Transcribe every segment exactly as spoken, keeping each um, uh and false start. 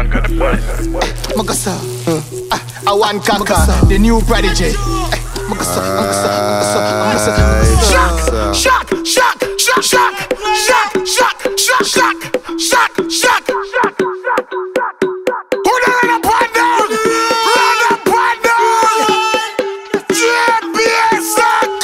Magasa, I want Kaka, the new prodigy. Magasa, Magasa, Magasa, Shock, shock, shock, shock, shock, shock, shock, shock, shock, shock, shock, shock. Who the run up on down? Run up on down. J P S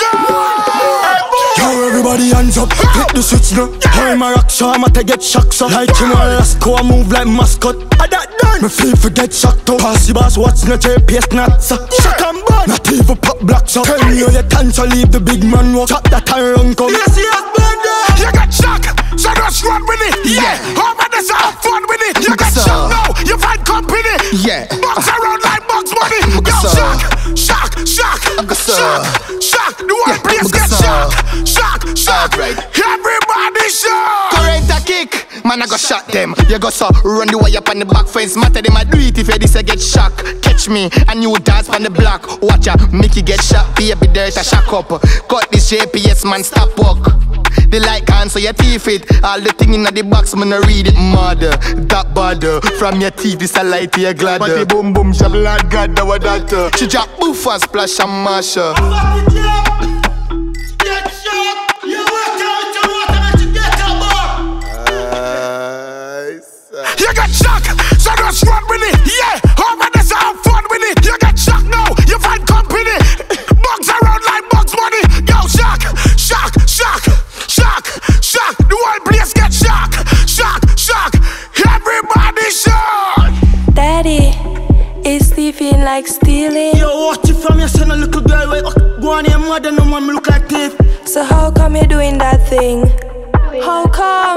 Yo, everybody hands up, hit the switch now. I'm a rock, so I'm a to get shocked, so like him on Lasco, I move like mascot. I that done, me feel for get shocked up. Pass the boss, what's no J P S not so. Shock and burn, not even pop blocks up. Tell me how you can, so leave the big man walk. Chop that and run come. Yes, yes, brother. You got shocked, so just run with it. Yeah, over this have fun with it. You got shocked now, you find company. Yeah, box around like box money. Yo, shock, shock, shock, shock, shock. The whole place get shocked. Shock, shock, everybody shock. Current a kick, man I go shot them. You go so run the way up on the back fence. Matter them I do it if you this I get shocked. Catch me and you dance on the block. Watch ya, Mickey get shot. Baby dirt a shock up. Cut this J P S man stop walk. The light can't so your teeth it. All the thing in the box man I read it. Mother, that bad. From your teeth this a light to your glad. But the boom boom she blood god that was that. She drop boof and splash and mash her. You got shocked, so just run with it. Yeah, over this have fun with it. You got shocked now, you find company. Bugs around like bugs money. Yo, shock, shock, shock, shock, shock. The whole place get shocked. Shock, shock, everybody shock. Daddy, is thieving like stealing? Yo, watch it from your son, a little girl. Wait, go on your mother, no one look like thief. So how come you doing that thing? How come?